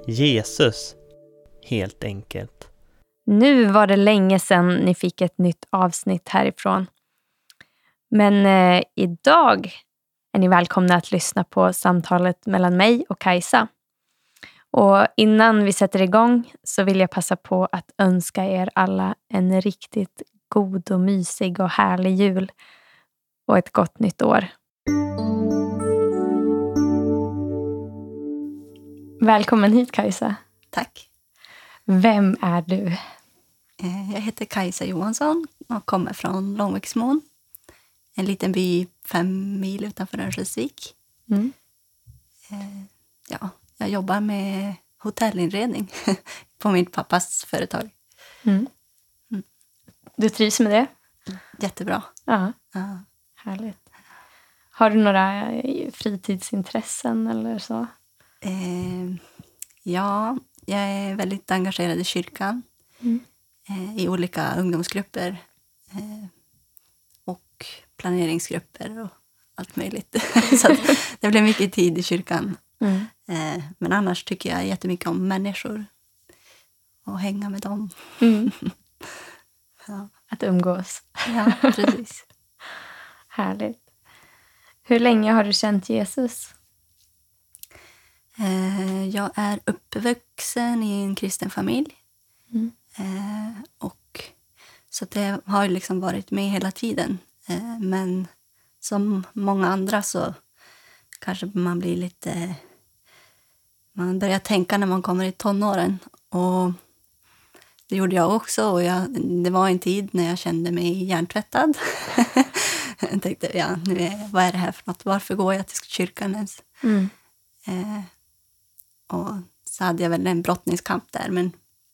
Jesus, helt enkelt. Nu var det länge sedan ni fick ett nytt avsnitt härifrån. Men idag är ni välkomna att lyssna på samtalet mellan mig och Kajsa. Och innan vi sätter igång så vill jag passa på att önska er alla en riktigt god och mysig och härlig jul och ett gott nytt år. Välkommen hit, Kajsa. Tack. Vem är du? Jag heter Kajsa Johansson och kommer från Långviksmån. En liten by 5 mil utanför Örnsköldsvik. Jag jobbar med hotellinredning på min pappas företag. Du trivs med det? Jättebra. Ja. Härligt. Har du några fritidsintressen eller så? Ja, jag är väldigt engagerad i kyrkan. I olika ungdomsgrupper. Och planeringsgrupper och allt möjligt. Så att det blir mycket tid i kyrkan. Men annars tycker jag jättemycket om människor. Och hänga med dem. Ja. Att umgås. Ja, precis. Härligt. Hur länge har du känt Jesus? Jag är uppvuxen i en kristen familj. Och så det har liksom varit med hela tiden. Men som många andra så kanske man blir lite... Man börjar tänka när man kommer i tonåren. Och det gjorde jag också. Och det var en tid när jag kände mig hjärntvättad. Jag tänkte, vad är det här för något? Varför går jag till kyrkan ens? Och så hade jag väl en brottningskamp där. Men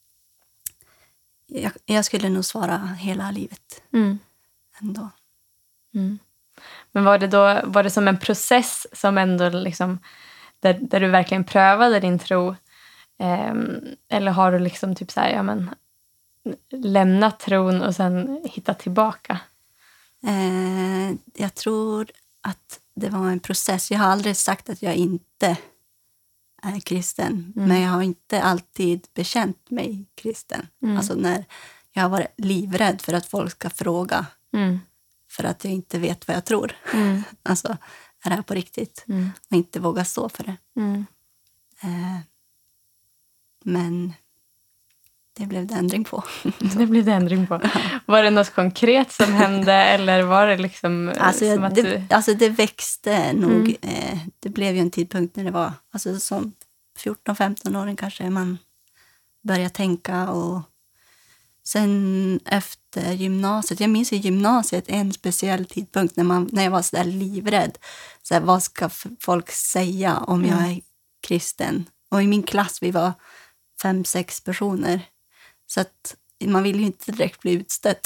jag skulle nog svara hela livet ändå. Men var det som en process som ändå liksom, där du verkligen prövade din tro? Eller har du liksom typ så här, lämnat tron och sen hittat tillbaka? Jag tror att det var en process. Jag har aldrig sagt att jag inte är kristen. Men jag har inte alltid bekänt mig kristen. Alltså när jag har varit livrädd för att folk ska fråga. För att jag inte vet vad jag tror. Alltså, är det här på riktigt? Och inte våga stå för det. Men det blev det ändring på. Det blev det ändring på. Var det något konkret som hände? Eller var det liksom som att du... Alltså det växte nog. Det blev ju en tidpunkt när det var... Alltså som 14-15-åring kanske man börjar tänka. Och sen efter gymnasiet... Jag minns i gymnasiet en speciell tidpunkt när jag var så där livrädd. Så här, vad ska folk säga om jag är kristen? Och i min klass vi var 5-6 personer. Så att man vill ju inte direkt bli utstött.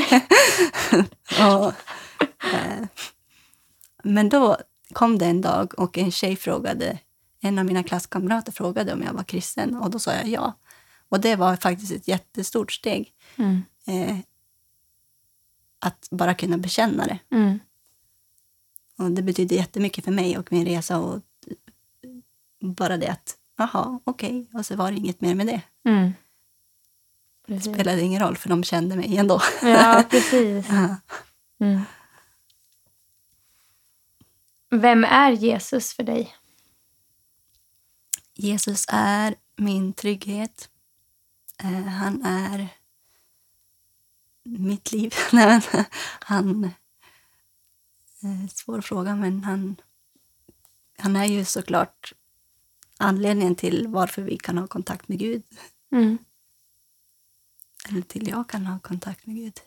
Men då kom det en dag och en av mina klasskamrater frågade om jag var kristen. Och då sa jag ja. Och det var faktiskt ett jättestort steg. Att bara kunna bekänna det. Och det betydde jättemycket för mig och min resa. Och bara det att, okej. Och så var det inget mer med det. Det spelade ingen roll för de kände mig ändå. Ja, precis. Vem är Jesus för dig? Jesus är min trygghet. Han är mitt liv. Svår fråga, men han är ju såklart anledningen till varför vi kan ha kontakt med Gud. Eller till jag kan ha kontakt med Gud.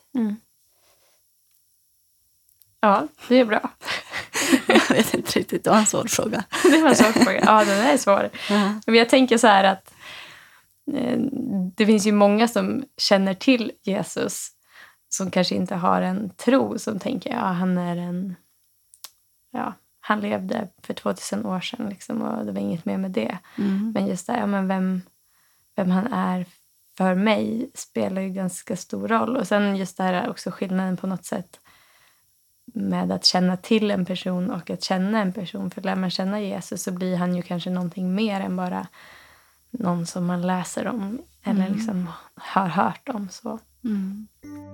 Ja, det är bra. Jag vet inte riktigt, det var en svår fråga. Det var en svår fråga. Ja, den är svår. Men jag tänker så här att det finns ju många som känner till Jesus som kanske inte har en tro, som tänker han levde för 2000 år sedan liksom, och det var inget mer med det. Men just det, vem han är för mig spelar ju ganska stor roll. Och sen just det här också skillnaden på något sätt med att känna till en person och att känna en person. För lär man känna Jesus så blir han ju kanske någonting mer än bara någon som man läser om eller liksom har hört om. Så. Mm.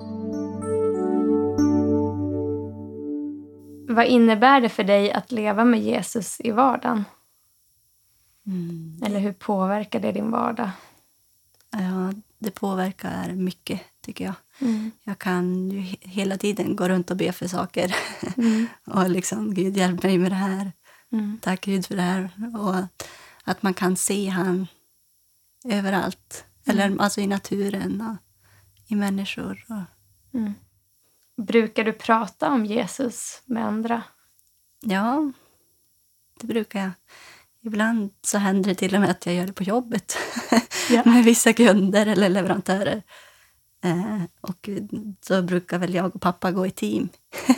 Vad innebär det för dig att leva med Jesus i vardagen? Eller hur påverkar det din vardag? Ja, det påverkar mycket, tycker jag. Jag kan ju hela tiden gå runt och be för saker. Och liksom, Gud hjälp mig med det här. Tack Gud för det här. Och att man kan se han överallt. Eller alltså i naturen och i människor. Och... Brukar du prata om Jesus med andra? Ja, det brukar jag. Ibland så händer det till och med att jag gör det på jobbet. Ja. Med vissa kunder eller leverantörer. Och så brukar väl jag och pappa gå i team.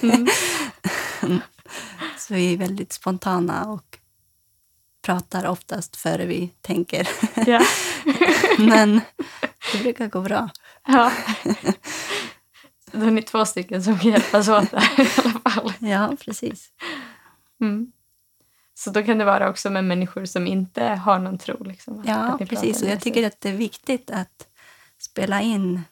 Så vi är väldigt spontana och pratar oftast före vi tänker. Ja. Men det brukar gå bra. Ja. Då är ni 2 stycken som kan hjälpas åt där i alla fall. Ja, precis. Så då kan det vara också med människor som inte har någon tro. Liksom, Ja, att ni pratar precis. Och med jag tycker att det är viktigt att spela in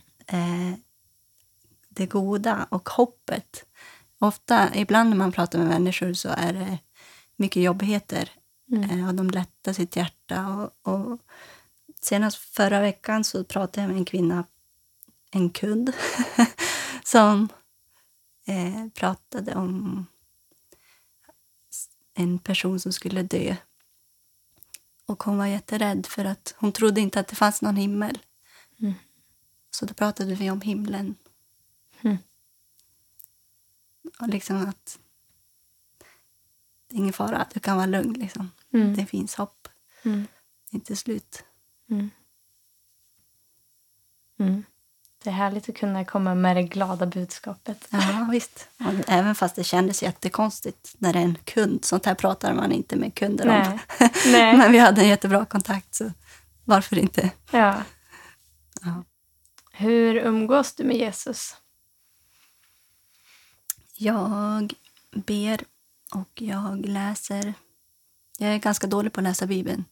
det goda och hoppet. Ibland när man pratar med människor så är det mycket jobbigheter. Och de lättar sitt hjärta. Och senast förra veckan så pratade jag med en kvinna, en kund, som pratade om en person som skulle dö. Och hon var jätterädd för att hon trodde inte att det fanns någon himmel. Så då pratade vi om himlen. Och liksom att det är ingen fara, du kan vara lugn. Liksom. Det finns hopp. Det är inte slut. Det är härligt att kunna komma med det glada budskapet. Ja, visst. Och även fast det kändes jättekonstigt när det är en kund. Sånt här pratar man inte med kunder om. Nej. Men vi hade en jättebra kontakt, så varför inte? Ja. Ja. Hur umgås du med Jesus? Jag ber och jag läser. Jag är ganska dålig på att läsa Bibeln.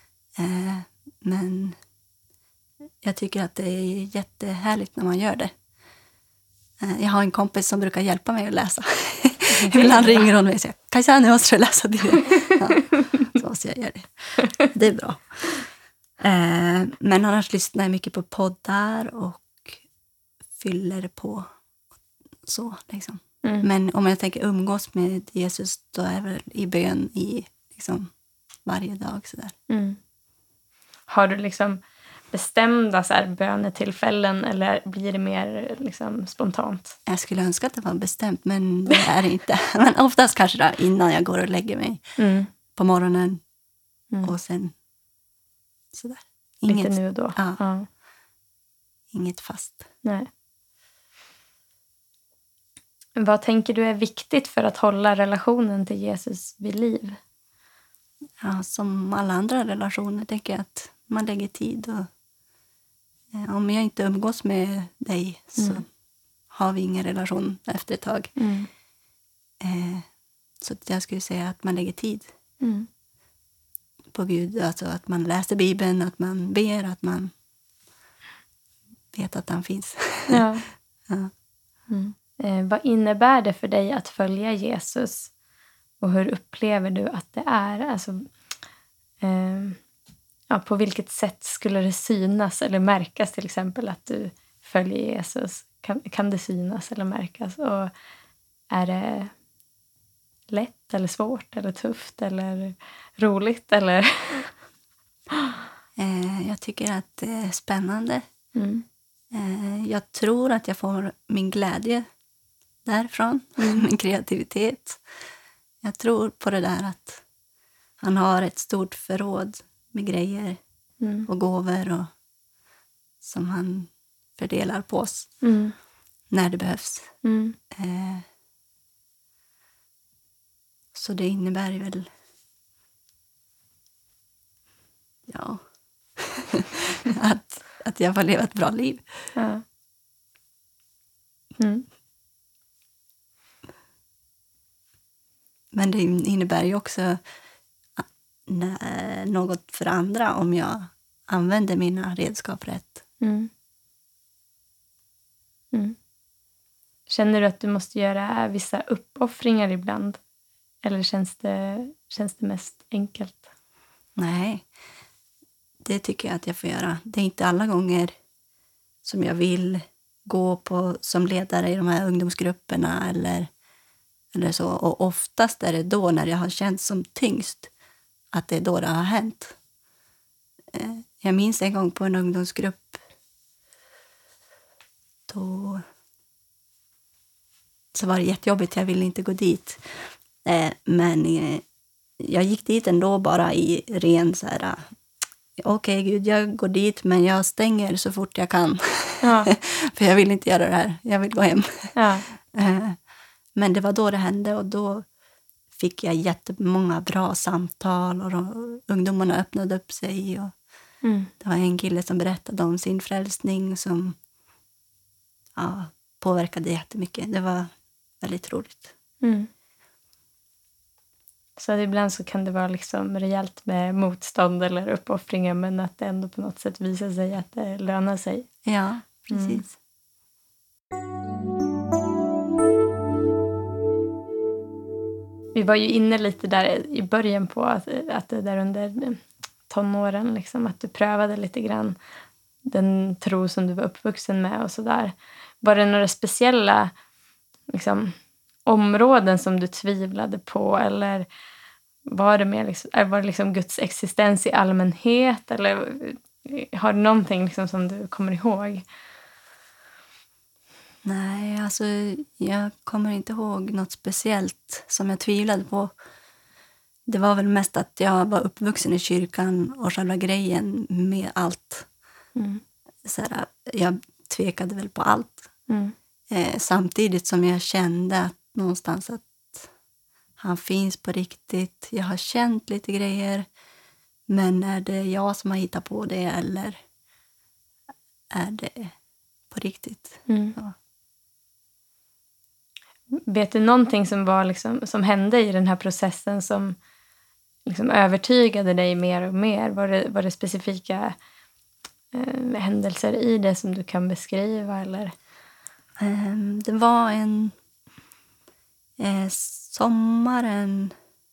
Men jag tycker att det är jättehärligt när man gör det. Jag har en kompis som brukar hjälpa mig att läsa. Ibland ringer hon mig och säger Kajsa, nu måste du läsa det. Ja, så måste jag göra det. Det är bra. Men annars lyssnar jag mycket på poddar och fyller på så liksom. Men om jag tänker umgås med Jesus, då är det väl i bön i liksom varje dag sådär. Har du liksom bestämda så här bönetillfällen eller blir det mer liksom spontant? Jag skulle önska att det var bestämt, men det är det inte. Men oftast kanske då, innan jag går och lägger mig på morgonen och sen sådär. Lite nu och då? Ja. Inget fast. Nej. Vad tänker du är viktigt för att hålla relationen till Jesus vid liv? Ja, som alla andra relationer tänker jag att man lägger tid. Och, om jag inte umgås med dig så har vi ingen relation efter ett tag. Så att jag skulle säga att man lägger tid på Gud. Alltså att man läser Bibeln, att man ber, att man vet att han finns. Ja. Ja. Vad innebär det för dig att följa Jesus? Och hur upplever du att det är? Alltså, på vilket sätt skulle det synas eller märkas till exempel att du följer Jesus? Kan det synas eller märkas? Och är det lätt eller svårt eller tufft eller roligt? Eller? Jag tycker att det är spännande. Jag tror att jag får min glädje därifrån, min kreativitet. Jag tror på det där att han har ett stort förråd med grejer och gåvor och som han fördelar på oss när det behövs. Så det innebär väl att jag får leva ett bra liv. Ja. Men det innebär ju också något för andra om jag använder mina redskap rätt. Mm. Mm. Känner du att du måste göra vissa uppoffringar ibland? Eller känns det mest enkelt? Nej, det tycker jag att jag får göra. Det är inte alla gånger som jag vill gå på som ledare i de här ungdomsgrupperna eller så. Och oftast är det då när jag har känt som tyngst att det är då det har hänt. Jag minns en gång på en ungdomsgrupp då så var det jättejobbigt, jag ville inte gå dit. Men jag gick dit ändå bara i ren så här, okej, Gud, jag går dit men jag stänger så fort jag kan. Ja. För jag vill inte göra det här, jag vill gå hem. Ja. Men det var då det hände och då fick jag jättemånga bra samtal och ungdomarna öppnade upp sig. Och det var en kille som berättade om sin frälsning som påverkade jättemycket. Det var väldigt roligt. Mm. Så ibland så kan det vara liksom rejält med motstånd eller uppoffringar men att det ändå på något sätt visar sig att det lönar sig. Ja, precis. Vi var ju inne lite där i början på att det där under tonåren liksom, att du prövade lite grann den tro som du var uppvuxen med och sådär. Var det några speciella liksom, områden som du tvivlade på eller var det mer liksom Guds existens i allmänhet eller har du någonting liksom som du kommer ihåg? Nej, alltså jag kommer inte ihåg något speciellt som jag tvivlade på. Det var väl mest att jag var uppvuxen i kyrkan och själva grejen med allt. Så här, jag tvekade väl på allt. Samtidigt som jag kände att någonstans att han finns på riktigt. Jag har känt lite grejer. Men är det jag som har hittat på det eller är det på riktigt? Ja. Vet du någonting som var liksom, som hände i den här processen som liksom övertygade dig mer och mer? Var det specifika händelser i det som du kan beskriva? Eller? Det var en sommaren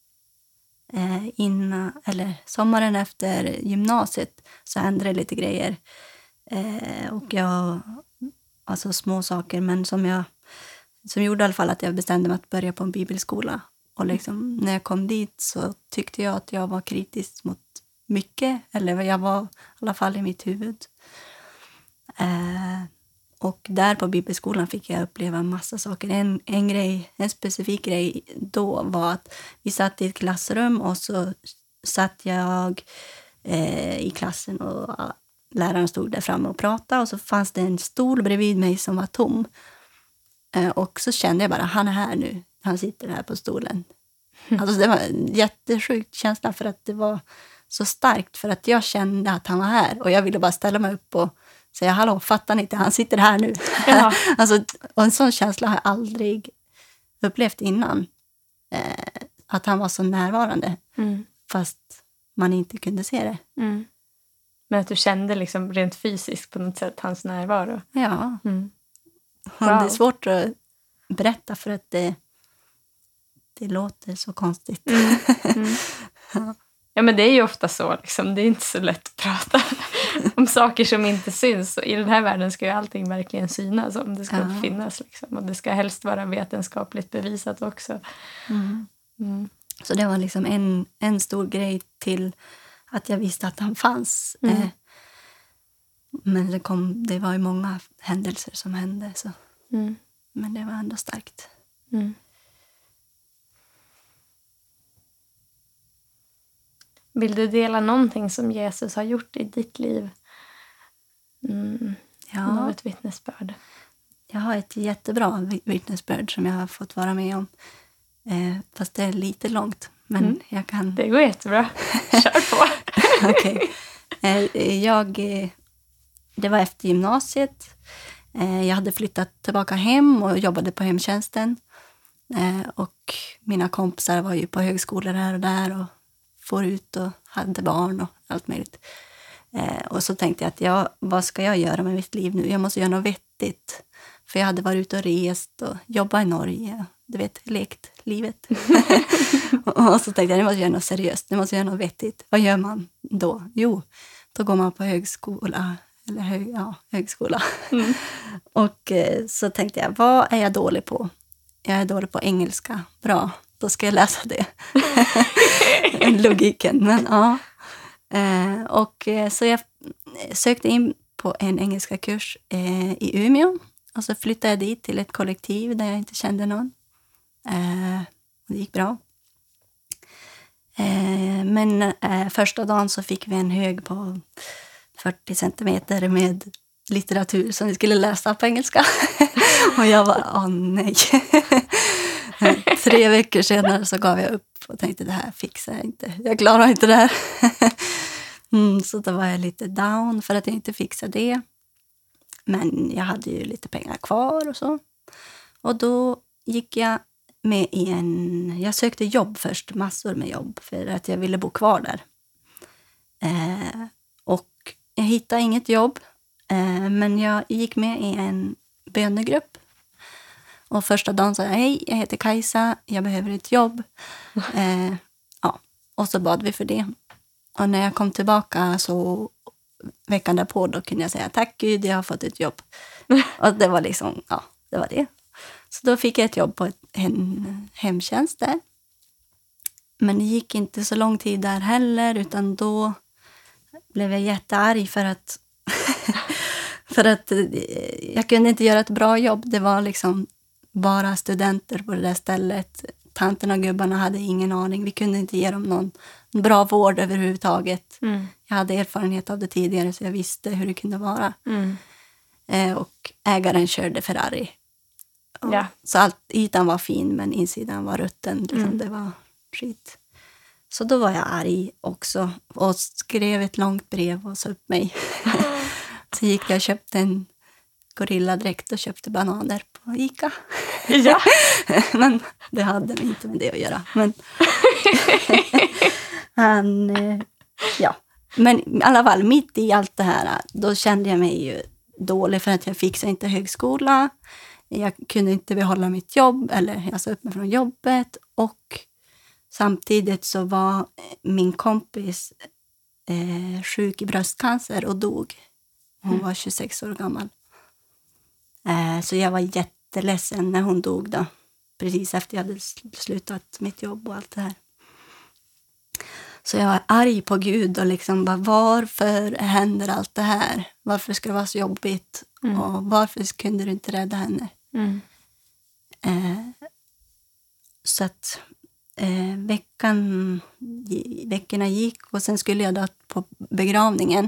sommaren efter gymnasiet så hände det lite grejer. Och jag, alltså små saker, men som gjorde i alla fall att jag bestämde mig att börja på en bibelskola. Och liksom, när jag kom dit så tyckte jag att jag var kritisk mot mycket. Eller jag var i alla fall i mitt huvud. Och där på bibelskolan fick jag uppleva en massa saker. En specifik grej då var att vi satt i ett klassrum och så satt jag i klassen och läraren stod där framme och pratade. Och så fanns det en stol bredvid mig som var tom. Och så kände jag bara, han är här nu. Han sitter här på stolen. Alltså det var en jättesjuk känsla för att det var så starkt. För att jag kände att han var här. Och jag ville bara ställa mig upp och säga, hallå, fattar ni inte? Han sitter här nu. Ja. Alltså, och en sån känsla har jag aldrig upplevt innan. Att han var så närvarande. Fast man inte kunde se det. Men att du kände liksom rent fysiskt på något sätt hans närvaro. Ja. Wow. Det är svårt att berätta för att det låter så konstigt. Ja, men det är ju ofta så. Liksom. Det är inte så lätt att prata om saker som inte syns. Och i den här världen ska ju allting verkligen synas om det ska finnas. Liksom. Och det ska helst vara vetenskapligt bevisat också. Så det var liksom en stor grej till att jag visste att han fanns. Men det var ju många händelser som hände. Så. Men det var ändå starkt. Vill du dela någonting som Jesus har gjort i ditt liv? Ja. Något vittnesbörd. Jag har ett jättebra vittnesbörd som jag har fått vara med om. Fast det är lite långt. Men jag kan... Det går jättebra. Kör på. Okej. Det var efter gymnasiet. Jag hade flyttat tillbaka hem och jobbade på hemtjänsten. Och mina kompisar var ju på högskolor här och där och får ut och hade barn och allt möjligt. Och så tänkte jag att vad ska jag göra med mitt liv nu? Jag måste göra något vettigt. För jag hade varit ute och rest och jobbat i Norge. Du vet, lekt livet. Och så tänkte jag, nu måste jag göra något seriöst. Nu måste jag göra något vettigt. Vad gör man då? Jo, då går man på högskola. Eller högskola. Mm. Och så tänkte jag, vad är jag dålig på? Jag är dålig på engelska. Bra, då ska jag läsa det. Logiken, men ja. Så jag sökte in på en engelska kurs i Umeå. Och så flyttade jag dit till ett kollektiv där jag inte kände någon. Det gick bra. Men första dagen så fick vi en hög på 40 centimeter med litteratur som vi skulle läsa på engelska. Och jag var, nej. 3 veckor senare så gav jag upp och tänkte, det här fixar jag inte. Jag klarar inte det här. Så då var jag lite down för att jag inte fixade det. Men jag hade ju lite pengar kvar och så. Och då gick jag med i jag sökte jobb först, massor med jobb. För att jag ville bo kvar där. Och jag hittade inget jobb. Men jag gick med i en bönegrupp. Och första dagen sa jag, hej, jag heter Kajsa, jag behöver ett jobb. Och så bad vi för det. Och när jag kom tillbaka så veckan därpå då kunde jag säga, tack Gud, jag har fått ett jobb. Och det var liksom, det var det. Så då fick jag ett jobb på en hemtjänst där. Men det gick inte så lång tid där heller, utan då blev jag jättearg för att jag kunde inte göra ett bra jobb. Det var liksom bara studenter på det där stället. Tanterna och gubbarna hade ingen aning. Vi kunde inte ge dem någon bra vård överhuvudtaget. Mm. Jag hade erfarenhet av det tidigare så jag visste hur det kunde vara. Mm. Och ägaren körde Ferrari. Ja. Så ytan var fin men insidan var rutten. Liksom. Det var skit. Så då var jag arg också och skrev ett långt brev och sa upp mig. Så gick jag och köpte en gorilladräkt och köpte bananer på Ica. Ja. Men det hade inte med det att göra. Men i alla fall, mitt i allt det här, då kände jag mig ju dålig för att jag fixade inte högskola. Jag kunde inte behålla mitt jobb, eller jag sa upp mig från jobbet. Och samtidigt så var min kompis sjuk i bröstcancer och dog. Hon var 26 år gammal. Så jag var jätteledsen när hon dog då. Precis efter jag hade slutat mitt jobb och allt det här. Så jag var arg på Gud och liksom bara, varför händer allt det här? Varför ska det vara så jobbigt? Och varför kunde du inte rädda henne? Så att veckorna gick och sen skulle jag då på begravningen.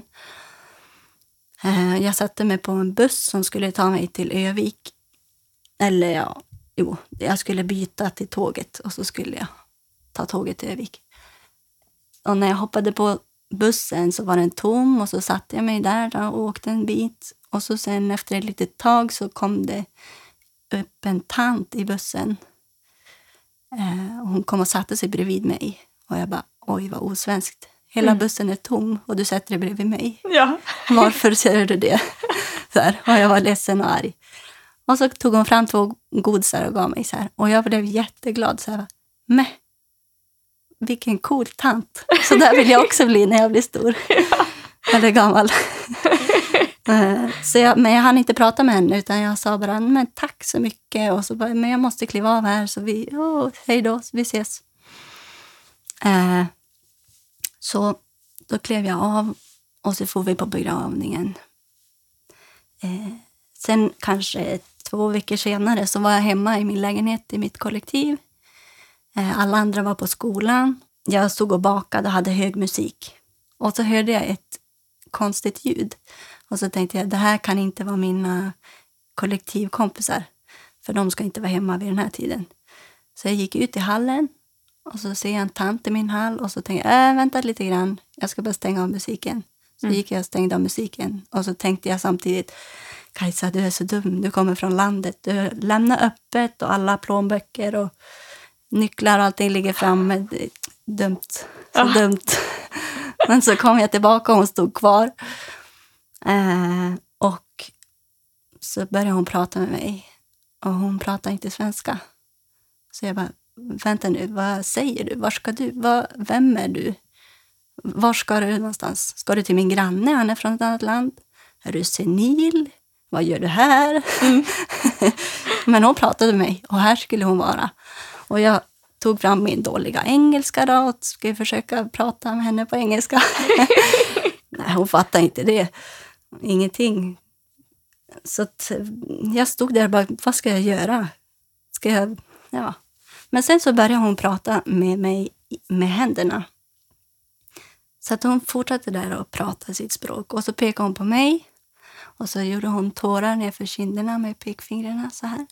Jag satte mig på en buss som skulle ta mig till Övik. Eller jag skulle byta till tåget och så skulle jag ta tåget till Övik. Och när jag hoppade på bussen så var den tom och så satte jag mig där och åkte en bit. Och så sen efter ett litet tag så kom det upp en tant i bussen. Och hon kom och satte sig bredvid mig. Och jag bara, oj vad osvenskt. Hela bussen är tom och du sätter dig bredvid mig. Ja. Varför säger du det? Så här. Och jag var ledsen och arg. Och så tog hon fram 2 godisar och gav mig så här. Och jag blev jätteglad. Så här, men vilken cool tant. Så där vill jag också bli när jag blir stor. Ja. Eller gammal. Men jag hann inte prata med henne utan jag sa bara, men tack så mycket. Och så bara, men jag måste kliva av här så hej då, vi ses. Så då klev jag av och så får vi på begravningen. Sen kanske 2 veckor senare så var jag hemma i min lägenhet i mitt kollektiv. Alla andra var på skolan. Jag stod och bakade och hade hög musik. Och så hörde jag ett konstigt ljud. Och så tänkte jag, det här kan inte vara mina kollektivkompisar. För de ska inte vara hemma vid den här tiden. Så jag gick ut i hallen. Och så ser jag en tant i min hall. Och så tänkte jag, vänta lite grann. Jag ska bara stänga av musiken. Så gick jag och stängde av musiken. Och så tänkte jag samtidigt, Kajsa, du är så dum. Du kommer från landet. Du lämnar öppet och alla plånböcker och nycklar och allting ligger framme. Dumt Så dumt. Men så kom jag tillbaka och hon stod kvar. Och så började hon prata med mig. Och hon pratade inte svenska. Så jag bara, vänta nu, vad säger du? Var ska du? Vem är du? Var ska du någonstans? Ska du till min granne? Han är från ett annat land. Är du senil? Vad gör du här? Men hon pratade med mig och här skulle hon vara. Och jag tog fram min dåliga engelska då och skulle försöka prata med henne på engelska. Nej, hon fattade inte det. Ingenting. Så att jag stod där och bara, vad ska jag göra? Ja. Men sen så började hon prata med mig med händerna. Så att hon fortsatte där och prata sitt språk. Och så pekade hon på mig. Och så gjorde hon tårar nerför kinderna med pekfingrarna så här.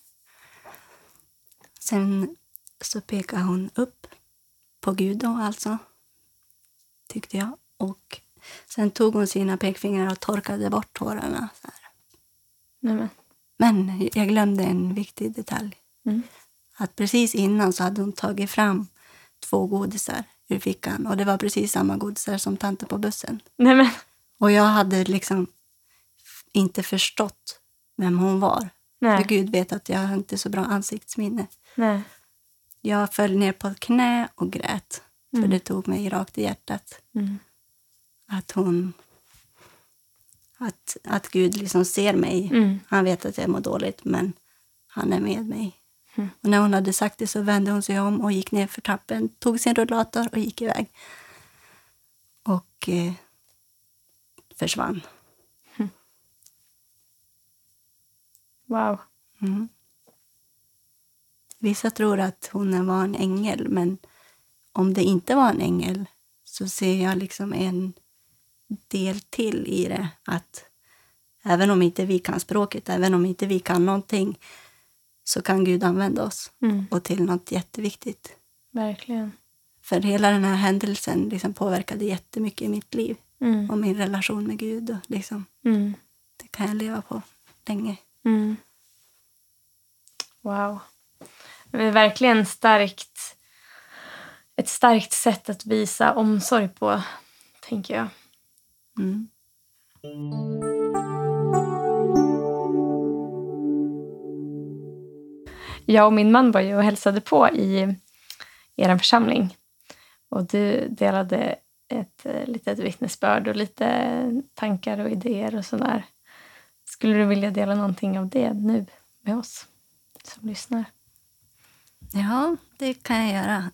Sen så pekade hon upp på Gud då alltså. Tyckte jag. Och sen tog hon sina pekfingrar och torkade bort tårarna så här. Nej, Men jag glömde en viktig detalj. Att precis innan så hade hon tagit fram 2 godisar ur fickan. Och det var precis samma godisar som tanten på bussen. Nej. Och jag hade liksom inte förstått vem hon var. Nej. För Gud vet att jag har inte så bra ansiktsminne. Nej. Jag föll ner på ett knä och grät. För det tog mig rakt i hjärtat. Att Gud liksom ser mig. Han vet att jag mår dåligt, men han är med mig. Och när hon hade sagt det så vände hon sig om och gick ner för trappen. Tog sin rullator och gick iväg. Och försvann. Wow. Vissa tror att hon var en ängel, men om det inte var en ängel så ser jag liksom en del till i det. Att även om inte vi kan språket, även om inte vi kan någonting, så kan Gud använda oss och till något jätteviktigt. Verkligen. För hela den här händelsen liksom påverkade jättemycket i mitt liv och min relation med Gud. Och liksom, det kan jag leva på länge. Wow. Det är verkligen ett starkt sätt att visa omsorg på, tänker jag. Jag och min man var ju och hälsade på i er församling. Och du delade ett litet vittnesbörd och lite tankar och idéer och sådär. Skulle du vilja dela någonting av det nu med oss som lyssnar? Ja, det kan jag göra.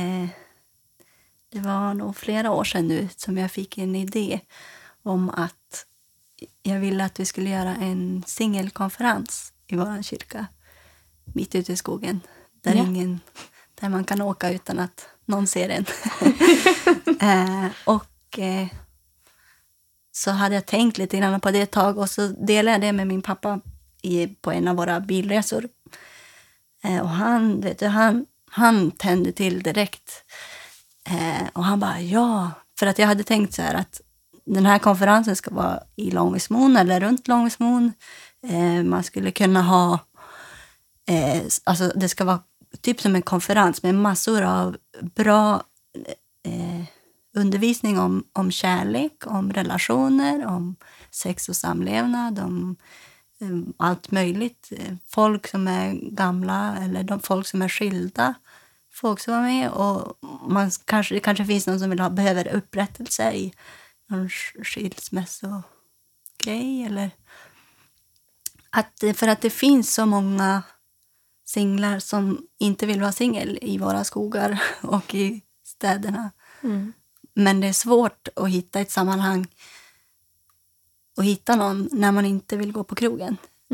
Det var nog flera år sedan nu som jag fick en idé om att jag ville att vi skulle göra en singelkonferens i vår kyrka. Mitt ute i skogen. Där man kan åka utan att någon ser en. Så hade jag tänkt lite grann på det ett tag. Och så delade jag det med min pappa på en av våra bilresor. Och han tände till direkt. Och han bara, ja. För att jag hade tänkt så här att den här konferensen ska vara i Långviksmon eller runt Långviksmon. Man skulle kunna ha, alltså det ska vara typ som en konferens med massor av bra undervisning om kärlek, om relationer, om sex och samlevnad, om allt möjligt. Folk som är gamla eller folk som är skilda. Folk som var med och det kanske finns någon som behöver upprättelse i någon skilsmässogrej. Eller för att det finns så många singlar som inte vill vara singel i våra skogar och i städerna. Men det är svårt att hitta ett sammanhang och hitta någon när man inte vill gå på krogen.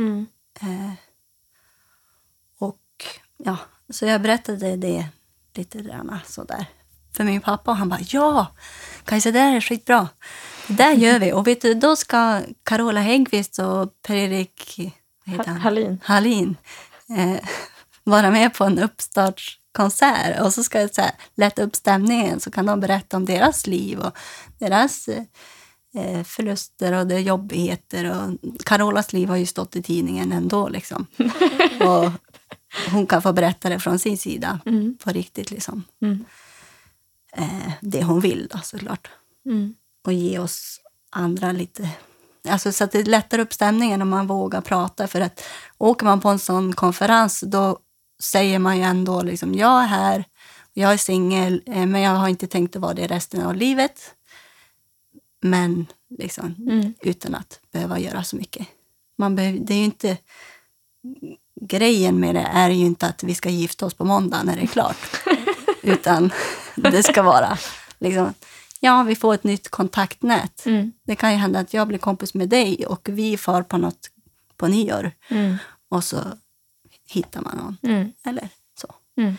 Så jag berättade det lite grann sådär för min pappa och han bara, ja, Kajsa, det där är skitbra. Det där gör vi. Och vet du, då ska Carola Häggkvist och Per-Erik Hallin vara med på en uppstartskonsert. Och så ska jag så här, lätta upp stämningen så kan de berätta om deras liv och deras förluster och det jobbigheter. Och Carolas liv har ju stått i tidningen ändå liksom. Och hon kan få berätta det från sin sida på riktigt liksom. det hon vill då, såklart. Och ge oss andra lite... Alltså, så att det lättar upp stämningen om man vågar prata. För att åker man på en sån konferens, då säger man ju ändå liksom, jag är här, jag är singel, men jag har inte tänkt att vara det resten av livet. Men liksom, utan att behöva göra så mycket. Det är ju inte... Grejen med det är ju inte att vi ska gifta oss på måndag när det är klart. Utan det ska vara liksom, ja, vi får ett nytt kontaktnät. Det kan ju hända att jag blir kompis med dig och vi far på något på nyår. Och så hittar man någon. Eller så.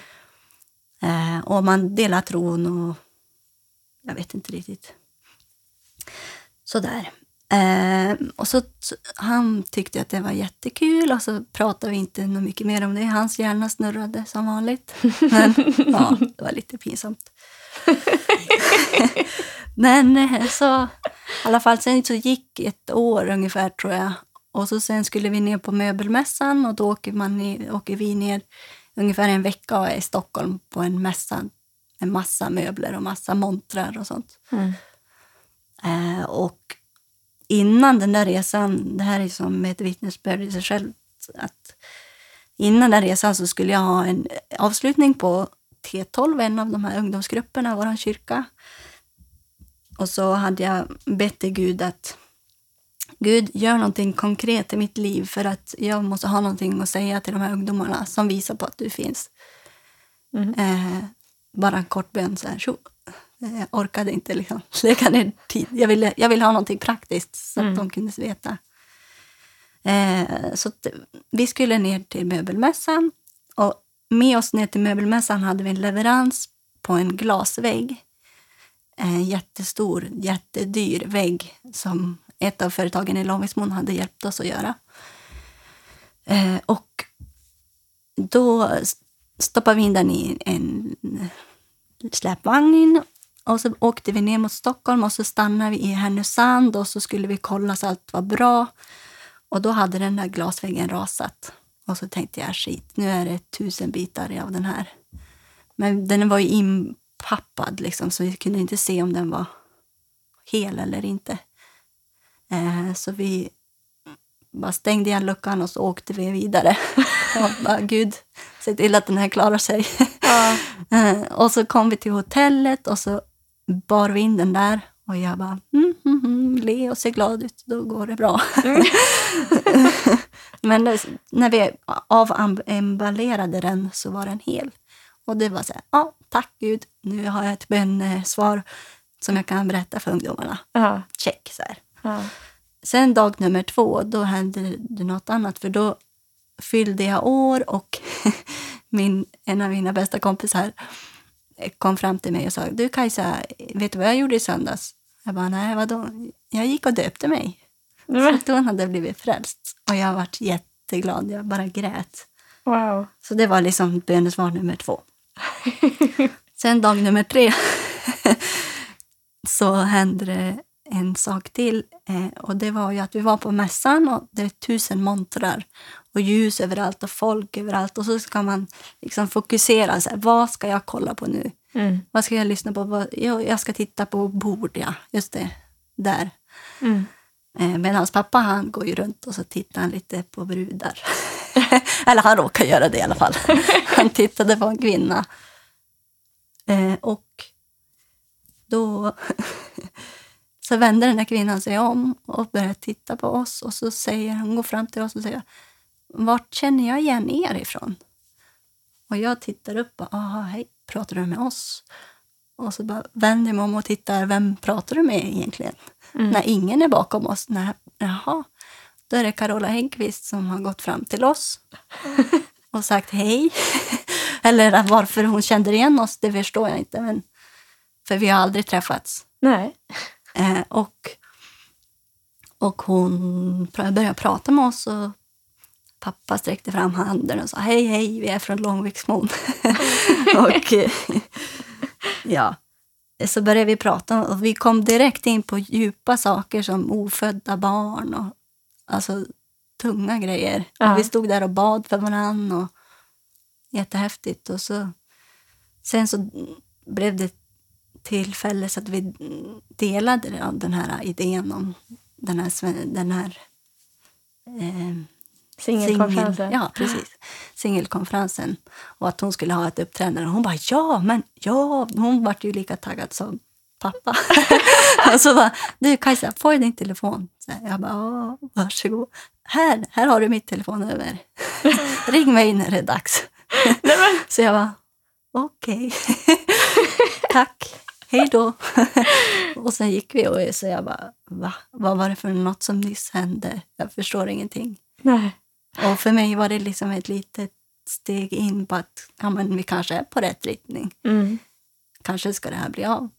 Och man delar tron och jag vet inte riktigt. Sådär. Och så han tyckte att det var jättekul och så pratade vi inte något mycket mer om det. Hans hjärna snurrade som vanligt. Men ja, det var lite pinsamt. Men så i alla fall sen så gick ett år ungefär tror jag. Och så sen skulle vi ner på möbelmässan och då åker vi ner ungefär en vecka och är i Stockholm på en mässa med massa möbler och massa montrar och sånt. Och innan den där resan, det här är som ett vittnesbörd i sig själv, att innan den resan så skulle jag ha en avslutning på T12, en av de här ungdomsgrupperna i vår kyrka. Och så hade jag bett till Gud att Gud, gör någonting konkret i mitt liv för att jag måste ha någonting att säga till de här ungdomarna som visar på att du finns. Bara en kort bön så här, jag orkade inte liksom lägga ner tid. Jag ville ha någonting praktiskt så att de kunde veta. Så att vi skulle ner till möbelmässan och med oss ner till möbelmässan hade vi en leverans på en glasvägg. En jättestor, jättedyr vägg som ett av företagen i Långviksmon hade hjälpt oss att göra. Och då stoppade vi in den i en släpvagn och så åkte vi ner mot Stockholm och så stannade vi i Härnösand och så skulle vi kolla så allt var bra. Och då hade den där glasväggen rasat. Och så tänkte jag, shit, nu är det 1000 bitar av den här. Men den var ju inpappad liksom, så vi kunde inte se om den var hel eller inte. Så vi bara stängde igen luckan och så åkte vi vidare. Och bara, Gud, se till att den här klarar sig. Ja. Och så kom vi till hotellet och så bar vi in den där. Och jag bara, le och se glad ut, då går det bra. Men när vi avemballerade den så var den hel. Och det var så här, ja, tack Gud, nu har jag ett bönesvar som jag kan berätta för ungdomarna. Check, så här. Sen dag nummer 2, då hände det något annat. För då fyllde jag år och en av mina bästa kompisar kom fram till mig och sa, du Kajsa, vet du vad jag gjorde i söndags? Jag bara, nej, vadå? Jag gick och döpte mig. Så att hon hade blivit frälst. Och jag varit jätteglad, jag bara grät. Wow. Så det var liksom bönesvar nummer 2. Sen dag nummer 3 så hände det en sak till. Och det var ju att vi var på mässan och det är 1000 montrar. Och ljus överallt och folk överallt. Och så ska man liksom fokusera. Så här, vad ska jag kolla på nu? Vad ska jag lyssna på? Jag ska titta på bord, ja. Just det, där. Men hans pappa, han går ju runt och så tittar han lite på brudar. Eller han råkar göra det i alla fall. Han tittade på en kvinna. Och då så vände den här kvinnan sig om och började titta på oss. Och så säger hon, går fram till oss och säger, vart känner jag igen er ifrån? Och jag tittar upp och, hej, pratar du med oss? Och så bara vänder jag mig om och tittar, vem pratar du med egentligen? När ingen är bakom oss. Jaha, då är det Carola Häggkvist som har gått fram till oss och sagt hej. Eller varför hon kände igen oss, det förstår jag inte. Men, för vi har aldrig träffats. Nej. Och hon började prata med oss och pappa sträckte fram handen och sa hej, vi är från Långviksmon. Och ja, så började vi prata och vi kom direkt in på djupa saker som ofödda barn och alltså tunga grejer. Och vi stod där och bad för varandra och jättehäftigt. Och så sen så blev det tillfälle så att vi delade den här idén om den här Singelkonferensen. Ja, precis. Singelkonferensen. Och att hon skulle ha ett uppträdande. Hon bara, hon var ju lika taggad som pappa. Och så bara, du Kajsa, får jag din telefon? Så jag bara, varsågod. Här har du mitt telefonnummer. Ring mig när det är dags. Så jag bara, okej. Tack. Hej då. Och sen gick vi och så jag bara, vad var det för något som nyss hände? Jag förstår ingenting. Nej. Och för mig var det liksom ett litet steg in på att men vi kanske är på rätt riktning. Kanske ska det här bli av.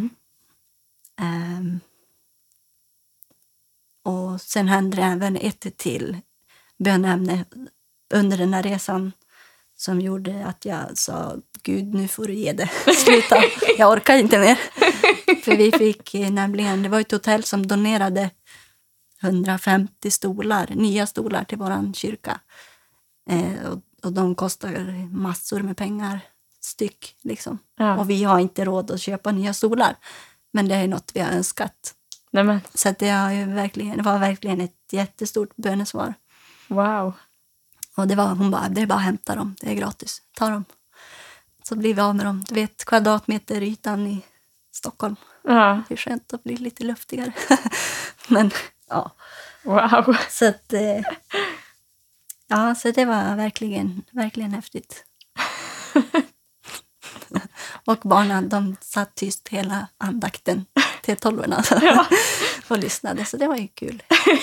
Och sen hände det även ett till bönämne under den här resan som gjorde att jag sa, Gud, nu får du ge det. Sluta, jag orkar inte mer. För vi fick nämligen, det var ett hotell som donerade 150 stolar, nya stolar till våran kyrka. Och de kostar massor med pengar styck liksom. Ja. Och vi har inte råd att köpa nya stolar. Men det är något vi har önskat. Nämen. Så att det var verkligen ett jättestort bönesvar. Wow. Och hon bara, det är bara att hämta dem, det är gratis, ta dem. Så blir vi av med dem. Du vet, kvadratmeter ytan i Stockholm. Ja. Det är skönt att bli lite luftigare. Men ja. Wow. Så att, så det var verkligen häftigt. Och barnen, de satt tyst hela andakten till 12:orna. Ja. Och lyssnade, så det var ju kul.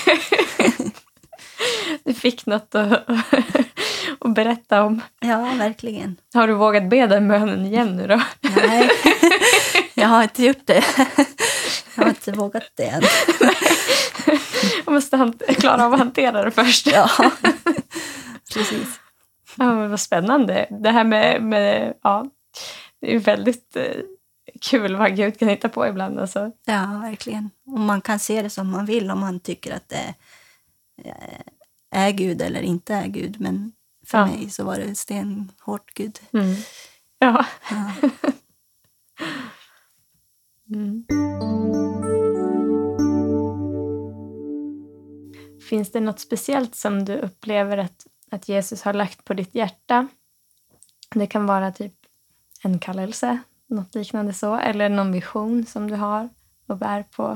Du fick något att berätta om. Ja, verkligen. Har du vågat be den bönen igen nu då? Nej, jag har inte gjort det. Jag har inte vågat det än. Jag måste klara av att hantera det först. Ja, precis. Ja, men vad spännande. Det här med det är väldigt kul vad Gud kan hitta på ibland. Alltså. Ja, verkligen. Och man kan se det som man vill om man tycker att det är Gud eller inte är Gud. Men för mig så var det stenhårt Gud. Mm. Ja. Mm. Finns det något speciellt som du upplever att Jesus har lagt på ditt hjärta? Det kan vara typ en kallelse, något liknande så. Eller någon vision som du har och bär på.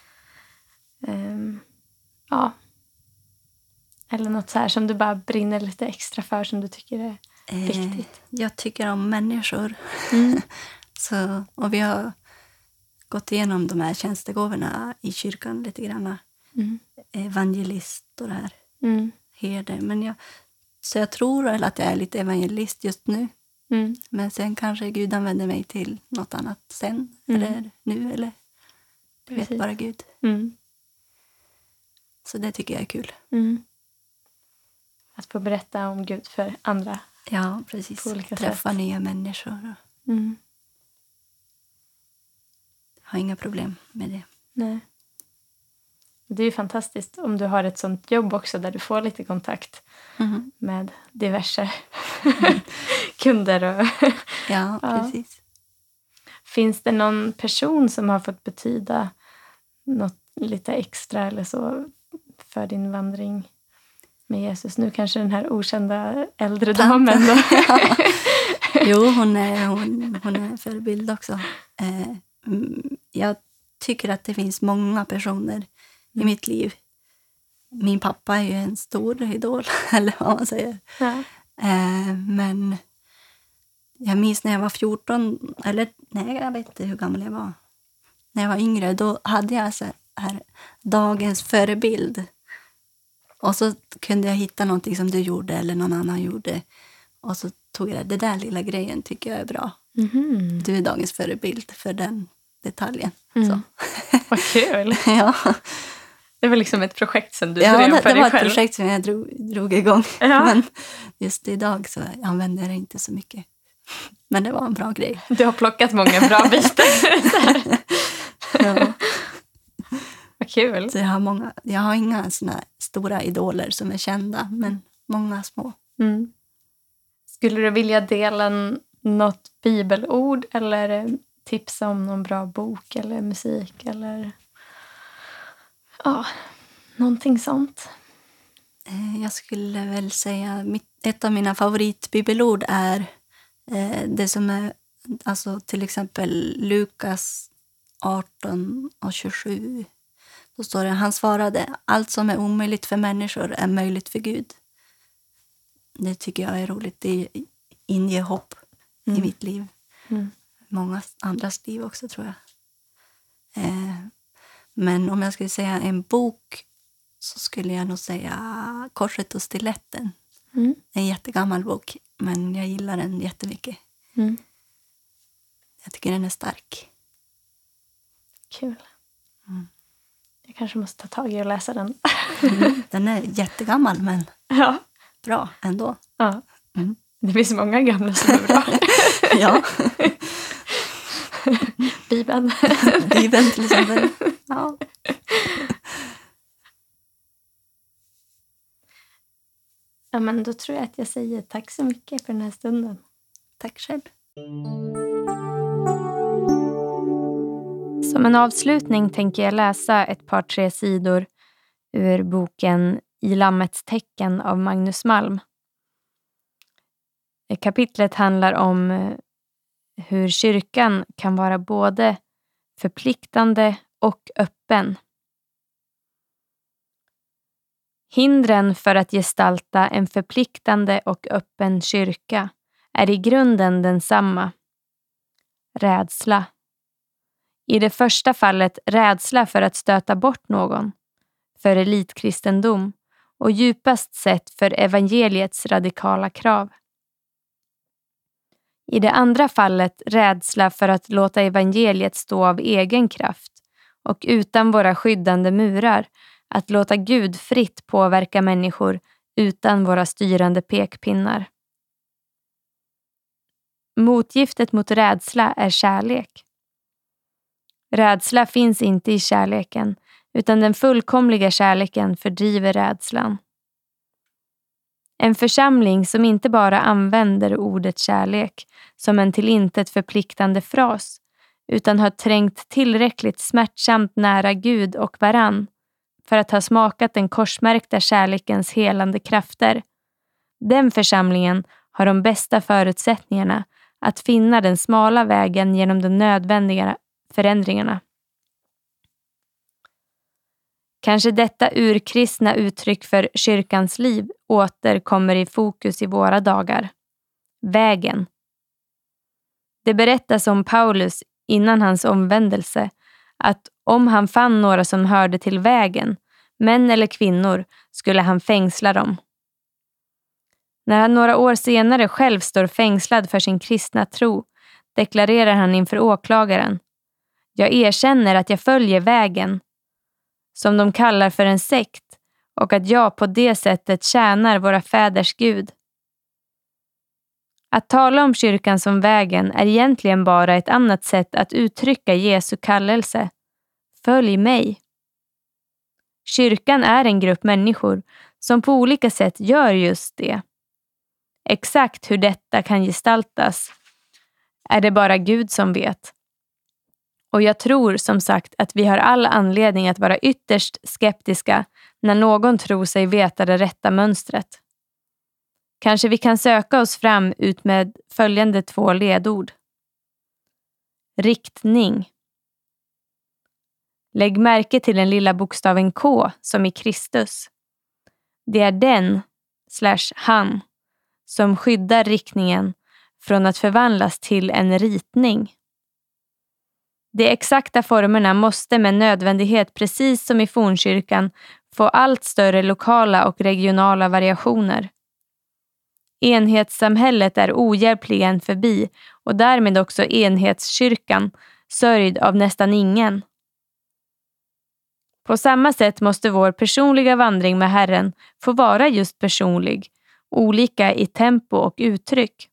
Eller något så här som du bara brinner lite extra för som du tycker är viktigt. Jag tycker om människor. Och vi har gått igenom de här tjänstegåvorna i kyrkan lite grann. Evangelist och det här. Herde. Så jag tror att jag är lite evangelist just nu. Men sen kanske Gud använder mig till något annat sen. Eller nu. Eller det vet bara Gud. Så det tycker jag är kul. Att få berätta om Gud för andra. Ja, precis. På olika Träffa sätt. nya människor. Jag har inga problem med det. Nej. Det är ju fantastiskt om du har ett sånt jobb också där du får lite kontakt med diverse kunder. Och Ja, precis. Finns det någon person som har fått betyda något lite extra eller så för din vandring med Jesus? Nu kanske den här okända äldre damen då. Ja. Jo, hon är en förebild också. Jag tycker att det finns många personer i mitt liv. Min pappa är ju en stor idol, eller vad man säger. Ja. Men jag minns när jag var 14, eller nej, jag vet inte hur gammal jag var. När jag var yngre, då hade jag så här dagens förebild. Och så kunde jag hitta någonting som du gjorde eller någon annan gjorde. Och så tog jag det där lilla grejen tycker jag är bra. Du är dagens förebild för den detaljen. Så. Vad kul! Ja. Det var liksom ett projekt som du drev för dig själv. Det var ett projekt som jag drog igång. Ja. Men just idag så använder jag det inte så mycket. Men det var en bra grej. Du har plockat många bra bitar. Ja. Vad kul. Så jag har inga såna stora idoler som är kända, men många små. Skulle du vilja dela något bibelord eller tipsa om någon bra bok eller musik eller någonting sånt? Jag skulle väl säga ett av mina favoritbibelord är det som är alltså till exempel Lukas 18:27. Då står det: han svarade, allt som är omöjligt för människor är möjligt för Gud. Det tycker jag är roligt. Det inger hopp i mitt liv. Många andras liv också, tror jag. Men om jag skulle säga en bok så skulle jag nog säga Korset och stiletten. En jättegammal bok, men jag gillar den jättemycket. Jag tycker den är stark. Kul. Jag kanske måste ta tag i och läsa den. Den är jättegammal, men bra ändå. Ja. Det finns många gamla som är bra. Ja. Bibeln. Bibeln till exempel. Ja. Ja, men då tror jag att jag säger tack så mycket för den här stunden. Tack själv. Som en avslutning tänker jag läsa ett par 3 sidor ur boken I lammets tecken av Magnus Malm. Kapitlet handlar om hur kyrkan kan vara både förpliktande och öppen. Hindren för att gestalta en förpliktande och öppen kyrka är i grunden densamma. Rädsla. I det första fallet rädsla för att stöta bort någon, för elitkristendom och djupast sett för evangeliets radikala krav. I det andra fallet rädsla för att låta evangeliet stå av egen kraft och utan våra skyddande murar, att låta Gud fritt påverka människor utan våra styrande pekpinnar. Motgiftet mot rädsla är kärlek. Rädsla finns inte i kärleken, utan den fullkomliga kärleken fördriver rädslan. En församling som inte bara använder ordet kärlek som en till intet förpliktande fras, utan har trängt tillräckligt smärtsamt nära Gud och varann för att ha smakat den korsmärkta kärlekens helande krafter. Den församlingen har de bästa förutsättningarna att finna den smala vägen genom de nödvändiga förändringarna. Kanske detta urkristna uttryck för kyrkans liv återkommer i fokus i våra dagar. Vägen. Det berättas om Paulus innan hans omvändelse att om han fann några som hörde till vägen, män eller kvinnor, skulle han fängsla dem. När han några år senare själv står fängslad för sin kristna tro deklarerar han inför åklagaren: jag erkänner att jag följer vägen, som de kallar för en sekt, och att jag på det sättet tjänar våra fäders Gud. Att tala om kyrkan som vägen är egentligen bara ett annat sätt att uttrycka Jesu kallelse. Följ mig. Kyrkan är en grupp människor som på olika sätt gör just det. Exakt hur detta kan gestaltas är det bara Gud som vet. Och jag tror som sagt att vi har all anledning att vara ytterst skeptiska när någon tror sig veta det rätta mönstret. Kanske vi kan söka oss fram ut med följande 2 ledord. Riktning. Lägg märke till den lilla bokstaven K som i Kristus. Det är den/han som skyddar riktningen från att förvandlas till en ritning. De exakta formerna måste med nödvändighet, precis som i fornkyrkan, få allt större lokala och regionala variationer. Enhetssamhället är ohjälpligen förbi och därmed också enhetskyrkan, sörjd av nästan ingen. På samma sätt måste vår personliga vandring med Herren få vara just personlig, olika i tempo och uttryck.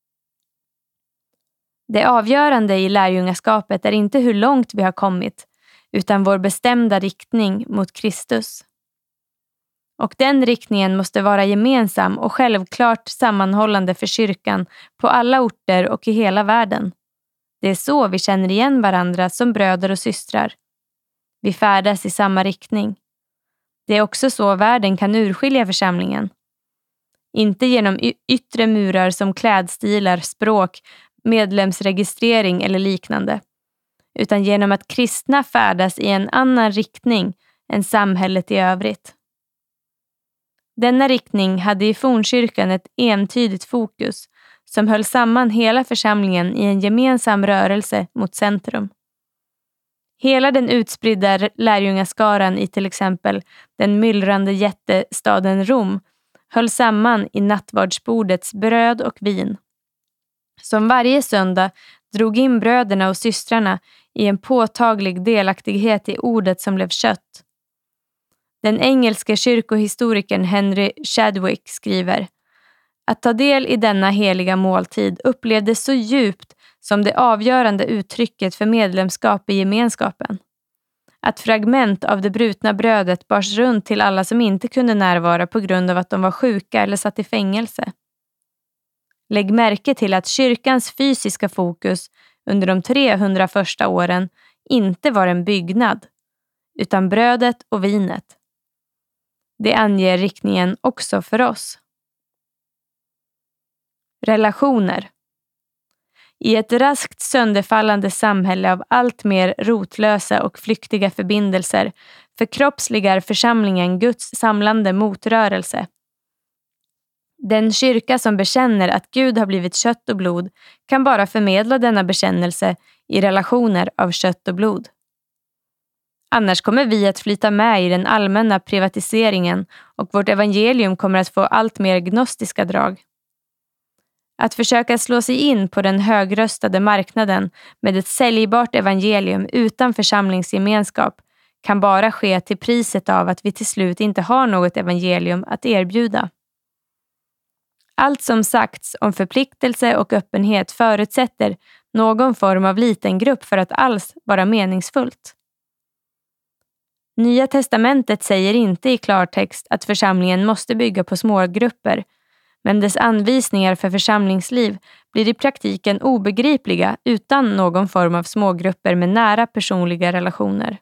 Det avgörande i lärjungaskapet är inte hur långt vi har kommit, utan vår bestämda riktning mot Kristus. Och den riktningen måste vara gemensam och självklart sammanhållande för kyrkan på alla orter och i hela världen. Det är så vi känner igen varandra som bröder och systrar. Vi färdas i samma riktning. Det är också så världen kan urskilja församlingen. Inte genom yttre murar som klädstilar, språk, medlemsregistrering eller liknande, utan genom att kristna färdas i en annan riktning än samhället i övrigt. Denna riktning hade i fornkyrkan ett entydigt fokus som höll samman hela församlingen i en gemensam rörelse mot centrum. Hela den utspridda lärjungaskaran i till exempel den myllrande jättestaden Rom höll samman i nattvardsbordets bröd och vin, som varje söndag drog in bröderna och systrarna i en påtaglig delaktighet i ordet som blev kött. Den engelske kyrkohistorikern Henry Chadwick skriver: att ta del i denna heliga måltid upplevdes så djupt som det avgörande uttrycket för medlemskap i gemenskapen. Att fragment av det brutna brödet bars runt till alla som inte kunde närvara på grund av att de var sjuka eller satt i fängelse. Lägg märke till att kyrkans fysiska fokus under de 300 första åren inte var en byggnad, utan brödet och vinet. Det anger riktningen också för oss. Relationer. I ett raskt sönderfallande samhälle av allt mer rotlösa och flyktiga förbindelser förkroppsligar församlingen Guds samlande motrörelse. Den kyrka som bekänner att Gud har blivit kött och blod kan bara förmedla denna bekännelse i relationer av kött och blod. Annars kommer vi att flyta med i den allmänna privatiseringen och vårt evangelium kommer att få allt mer gnostiska drag. Att försöka slå sig in på den högröstade marknaden med ett säljbart evangelium utan församlingsgemenskap kan bara ske till priset av att vi till slut inte har något evangelium att erbjuda. Allt som sagts om förpliktelse och öppenhet förutsätter någon form av liten grupp för att alls vara meningsfullt. Nya testamentet säger inte i klartext att församlingen måste bygga på smågrupper, men dess anvisningar för församlingsliv blir i praktiken obegripliga utan någon form av smågrupper med nära personliga relationer.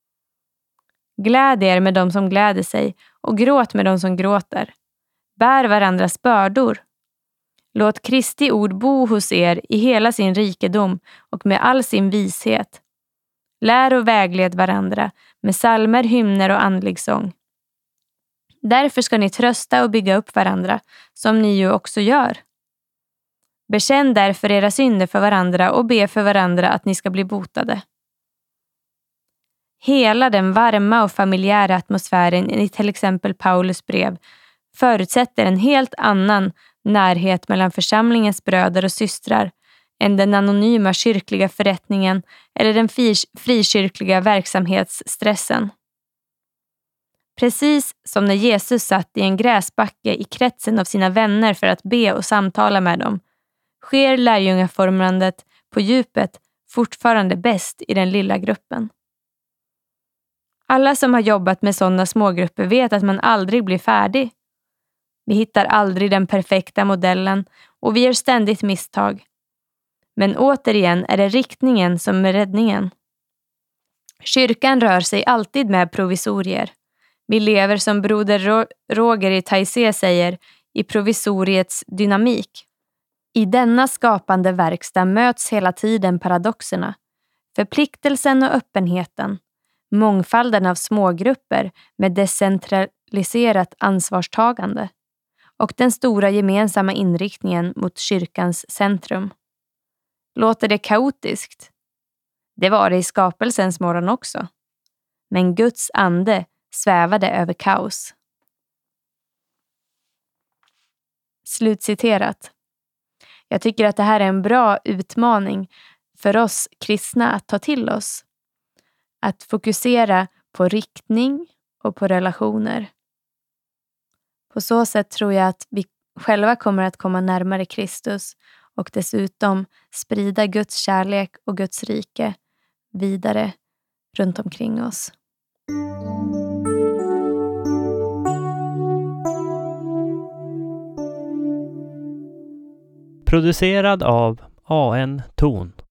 Gläd er med de som gläder sig och gråt med de som gråter. Bär varandras bördor. Låt Kristi ord bo hos er i hela sin rikedom och med all sin vishet. Lär och vägled varandra med psalmer, hymner och andlig sång. Därför ska ni trösta och bygga upp varandra, som ni ju också gör. Bekänn därför era synder för varandra och be för varandra att ni ska bli botade. Hela den varma och familjära atmosfären i till exempel Paulus brev förutsätter en helt annan närhet mellan församlingens bröder och systrar än den anonyma kyrkliga förrättningen eller den frikyrkliga verksamhetsstressen. Precis som när Jesus satt i en gräsbacke i kretsen av sina vänner för att be och samtala med dem, sker lärjungaformandet på djupet fortfarande bäst i den lilla gruppen. Alla som har jobbat med sådana smågrupper vet att man aldrig blir färdig. Vi hittar aldrig den perfekta modellen och vi gör ständigt misstag. Men återigen är det riktningen som är räddningen. Kyrkan rör sig alltid med provisorier. Vi lever som broder Roger i Taizé säger, i provisoriets dynamik. I denna skapande verkstad möts hela tiden paradoxerna. Förpliktelsen och öppenheten. Mångfalden av smågrupper med decentraliserat ansvarstagande. Och den stora gemensamma inriktningen mot kyrkans centrum. Låter det kaotiskt? Det var det i skapelsens morgon också. Men Guds ande svävade över kaos. Slutciterat. Jag tycker att det här är en bra utmaning för oss kristna att ta till oss. Att fokusera på riktning och på relationer. På så sätt tror jag att vi själva kommer att komma närmare Kristus och dessutom sprida Guds kärlek och Guds rike vidare runt omkring oss. Producerad av AN Ton.